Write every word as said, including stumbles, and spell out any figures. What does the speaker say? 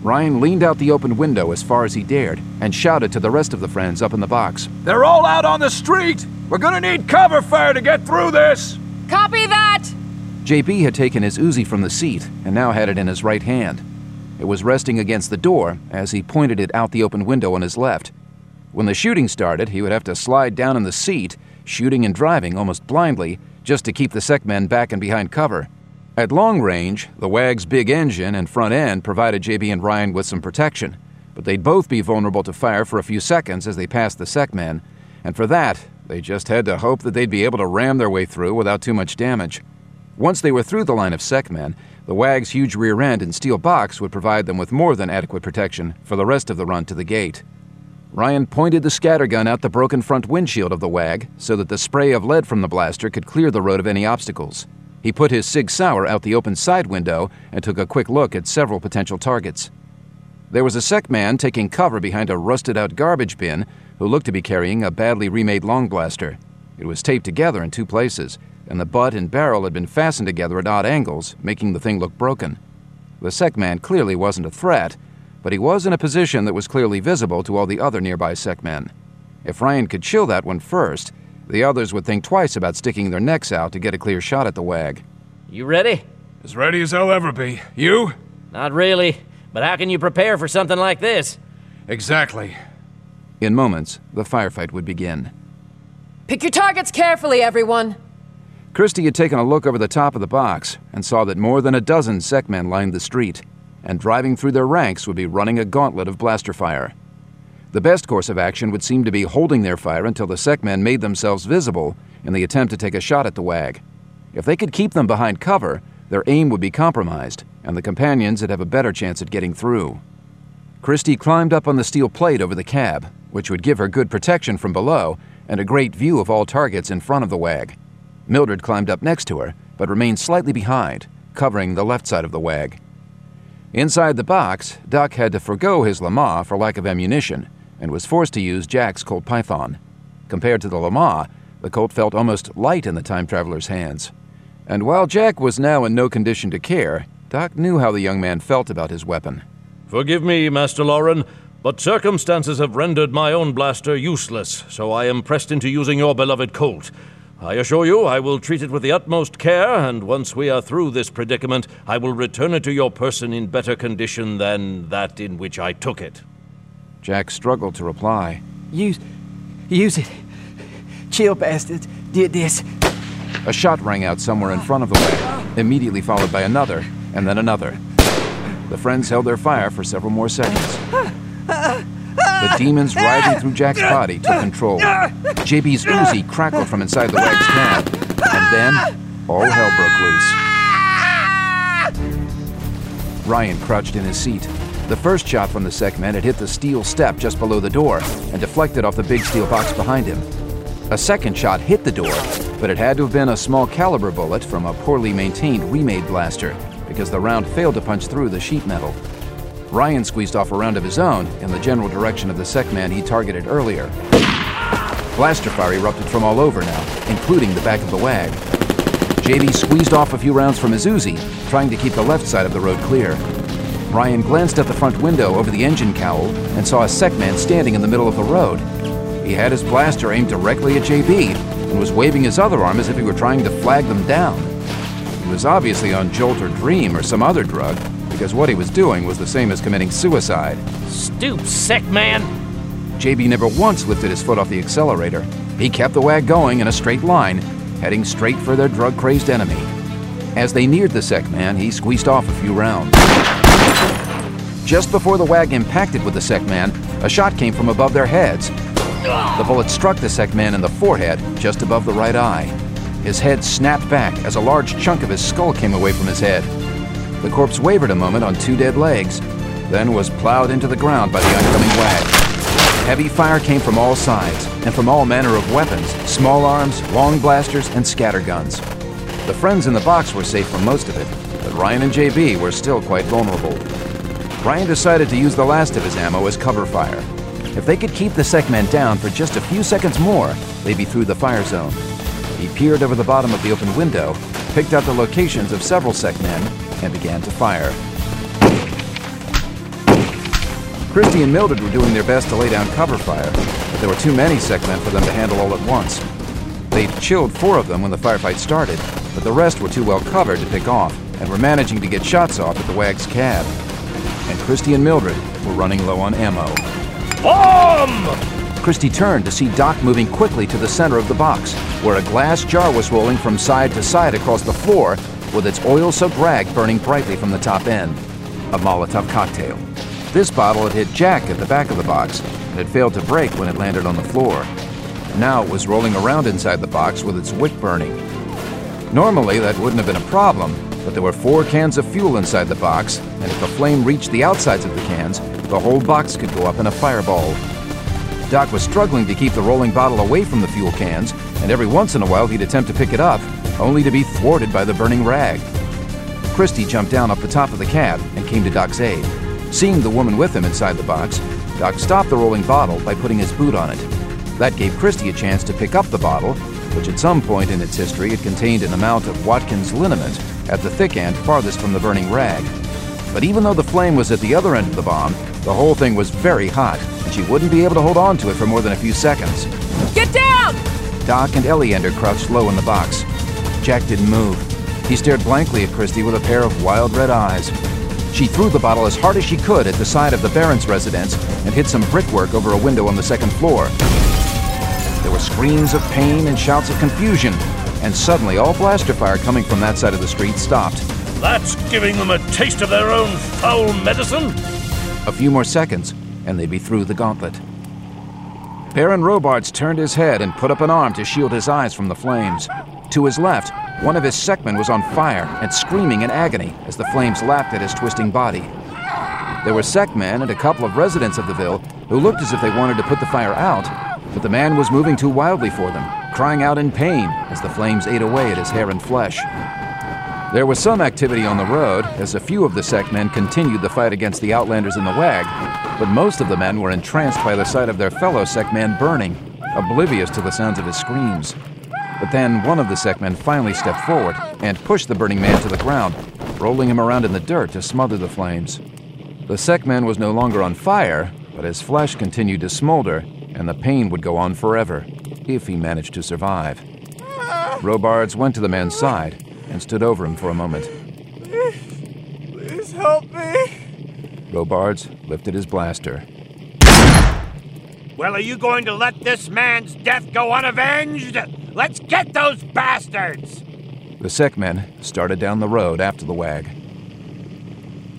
Ryan leaned out the open window as far as he dared and shouted to the rest of the friends up in the box. They're all out on the street! We're gonna need cover fire to get through this! Copy that! J B had taken his Uzi from the seat and now had it in his right hand. It was resting against the door as he pointed it out the open window on his left. When the shooting started, he would have to slide down in the seat, shooting and driving almost blindly, just to keep the SecMen back and behind cover. At long range, the WAG's big engine and front end provided J B and Ryan with some protection, but they'd both be vulnerable to fire for a few seconds as they passed the SecMen, and for that, they just had to hope that they'd be able to ram their way through without too much damage. Once they were through the line of SecMen, the WAG's huge rear end and steel box would provide them with more than adequate protection for the rest of the run to the gate. Ryan pointed the scattergun out the broken front windshield of the WAG so that the spray of lead from the blaster could clear the road of any obstacles. He put his Sig Sauer out the open side window and took a quick look at several potential targets. There was a SecMan taking cover behind a rusted-out garbage bin who looked to be carrying a badly remade long blaster. It was taped together in two places, and the butt and barrel had been fastened together at odd angles, making the thing look broken. The SecMan clearly wasn't a threat, but he was in a position that was clearly visible to all the other nearby SecMen. If Ryan could chill that one first, the others would think twice about sticking their necks out to get a clear shot at the WAG. You ready? As ready as I'll ever be. You? Not really, but how can you prepare for something like this? Exactly. In moments, the firefight would begin. Pick your targets carefully, everyone. Christie had taken a look over the top of the box and saw that more than a dozen SecMen lined the street, and driving through their ranks would be running a gauntlet of blaster fire. The best course of action would seem to be holding their fire until the SecMen made themselves visible in the attempt to take a shot at the WAG. If they could keep them behind cover, their aim would be compromised, and the companions would have a better chance at getting through. Christie climbed up on the steel plate over the cab, which would give her good protection from below and a great view of all targets in front of the WAG. Mildred climbed up next to her, but remained slightly behind, covering the left side of the WAG. Inside the box, Duck had to forgo his Lama for lack of ammunition, and was forced to use Jack's Colt Python. Compared to the Lama, the Colt felt almost light in the time traveler's hands. And while Jack was now in no condition to care, Doc knew how the young man felt about his weapon. Forgive me, Master Lauren, but circumstances have rendered my own blaster useless, so I am pressed into using your beloved Colt. I assure you I will treat it with the utmost care, and once we are through this predicament, I will return it to your person in better condition than that in which I took it. Jack struggled to reply. Use... use it. Chill bastards did this. A shot rang out somewhere in front of the WAG, immediately followed by another, and then another. The friends held their fire for several more seconds. The demons writhing through Jack's body took control. J B's Uzi crackled from inside the WAG's cab, and then all hell broke loose. Ryan crouched in his seat. The first shot from the SecMen had hit the steel step just below the door and deflected off the big steel box behind him. A second shot hit the door, but it had to have been a small caliber bullet from a poorly maintained remade blaster, because the round failed to punch through the sheet metal. Ryan squeezed off a round of his own in the general direction of the SecMan he targeted earlier. Blaster fire erupted from all over now, including the back of the WAG. J B squeezed off a few rounds from his Uzi, trying to keep the left side of the road clear. Ryan glanced out the front window over the engine cowl and saw a SecMan standing in the middle of the road. He had his blaster aimed directly at J B and was waving his other arm as if he were trying to flag them down. He was obviously on Jolt or Dream or some other drug, because what he was doing was the same as committing suicide. Stoop, SecMan! J B never once lifted his foot off the accelerator. He kept the WAG going in a straight line, heading straight for their drug-crazed enemy. As they neared the SecMan, he squeezed off a few rounds. Just before the WAG impacted with the SecMan, a shot came from above their heads. The bullet struck the SecMan in the forehead, just above the right eye. His head snapped back as a large chunk of his skull came away from his head. The corpse wavered a moment on two dead legs, then was plowed into the ground by the oncoming WAG. Heavy fire came from all sides, and from all manner of weapons, small arms, long blasters, and scatterguns. The friends in the box were safe from most of it, but Ryan and J B were still quite vulnerable. Ryan decided to use the last of his ammo as cover fire. If they could keep the SecMan down for just a few seconds more, they'd be through the fire zone. He peered over the bottom of the open window, picked out the locations of several SecMen, and began to fire. Christy and Mildred were doing their best to lay down cover fire, but there were too many Sekmen for them to handle all at once. They'd chilled four of them when the firefight started, but the rest were too well covered to pick off, and were managing to get shots off at the Wag's cab. And Christy and Mildred were running low on ammo. Bomb! Christy turned to see Doc moving quickly to the center of the box, where a glass jar was rolling from side to side across the floor, with its oil-soaked rag burning brightly from the top end. A Molotov cocktail. This bottle had hit Jack at the back of the box, and had failed to break when it landed on the floor. Now it was rolling around inside the box with its wick burning. Normally, that wouldn't have been a problem, but there were four cans of fuel inside the box, and if the flame reached the outsides of the cans, the whole box could go up in a fireball. Doc was struggling to keep the rolling bottle away from the fuel cans, and every once in a while he'd attempt to pick it up, only to be thwarted by the burning rag. Christy jumped down off the top of the cab and came to Doc's aid. Seeing the woman with him inside the box, Doc stopped the rolling bottle by putting his boot on it. That gave Christy a chance to pick up the bottle, which at some point in its history had contained an amount of Watkins liniment at the thick end farthest from the burning rag. But even though the flame was at the other end of the bomb, the whole thing was very hot, and she wouldn't be able to hold on to it for more than a few seconds. Get down! Doc and Eleander crouched low in the box. Jack didn't move. He stared blankly at Christy with a pair of wild red eyes. She threw the bottle as hard as she could at the side of the Baron's residence and hit some brickwork over a window on the second floor. There were screams of pain and shouts of confusion, and suddenly all blaster fire coming from that side of the street stopped. That's giving them a taste of their own foul medicine? A few more seconds, and they'd be through the gauntlet. Baron Robards turned his head and put up an arm to shield his eyes from the flames. To his left, one of his Sekmen was on fire and screaming in agony as the flames lapped at his twisting body. There were Sekmen and a couple of residents of the Ville who looked as if they wanted to put the fire out, but the man was moving too wildly for them, crying out in pain as the flames ate away at his hair and flesh. There was some activity on the road as a few of the Sekmen continued the fight against the Outlanders in the Wag, but most of the men were entranced by the sight of their fellow Sekmen burning, oblivious to the sounds of his screams. But then one of the Sekmen finally stepped forward and pushed the burning man to the ground, rolling him around in the dirt to smother the flames. The Sekmen was no longer on fire, but his flesh continued to smolder, and the pain would go on forever, if he managed to survive. Robards went to the man's side and stood over him for a moment. Please help me. Robards lifted his blaster. Well, are you going to let this man's death go unavenged? Let's get those bastards! The Sekmen started down the road after the Wag.